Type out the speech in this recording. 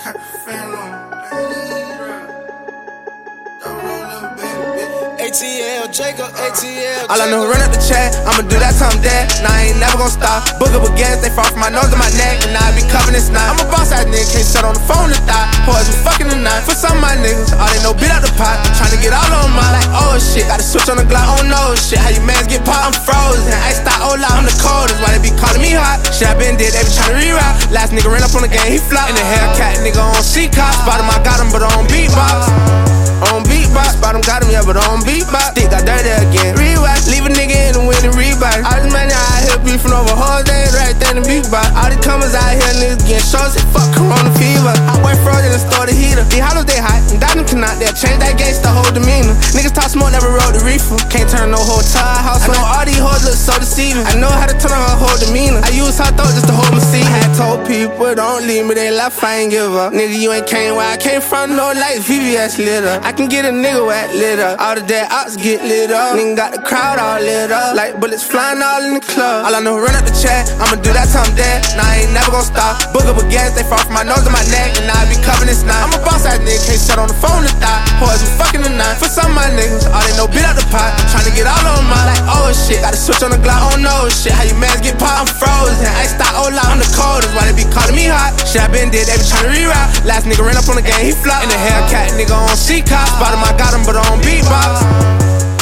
ATL, Jacob, ATL. All I know, run up the chat, I'ma do that till I'm dead. Nah, I ain't never gon' stop. Book up again, they fall from my nose to my neck, and now I be covering this knot. I'm a boss ass nigga, can't shut on the phone to thought. Poison fucking the night. For some of my niggas, all they know beat out the pot. Tryna get all on mine, like, oh shit. Gotta switch on the Glock, oh no shit. How you mans get popped? I'm frozen. Iced out, oh loud, I'm the coldest. Why they be calling me hot? Shit, I been dead, they be tryna reroute. Last nigga ran up on the game, he flopped. In the Hellcat, nigga on C-Cops. Bottom, I got him, but on beatbox. On beatbox, bottom got him, yeah, but on beatbox. Stick got dirty again. Rewatch, leave a nigga in the winning rebound. All this money out here beefing over hoes, they ain't right there in the beatbox. All these comers out here, niggas getting shows, fuck corona fever. I went frozen and store the heater. These hollows, they hot, and Dotton cannot, they'll change that gangsta whole demeanor. Niggas talk smoke, never rode the reefer. Can't turn no whole tire house. I know all these hoes look so deceiving. I know how to turn on her whole demeanor. I use her throat just to hold my seat. I had told people, don't leave me, they left, I ain't give up. Nigga, you ain't came where I came from, no lights, VVS lit up. I can get a nigga wet lit up. All the dead ops get lit up. Nigga got the crowd all lit up. Like bullets flying all in the club. All I know, run up the chat, I'ma do that till I'm dead. Nah, I ain't never gon' stop. Book up again, they fall from my nose to my neck, and now I be covering this knot. I'm a boss ass nigga, can't shut on the phone to thought. Poison fucking the night. For some of my niggas, all they know beat out the pot. Tryna get all on mine, like oh shit. Gotta switch on the Glock, oh no shit. How you mans get popped? I'm frozen. Iced out, oh loud, I'm the coldest. Why they be calling me hot? Shit, I been dead, they be tryna reroute. Last nigga ran up on the game, he flopped. In the Hellcat, nigga on C-Cops. Bottom, I got him, but on beatbox.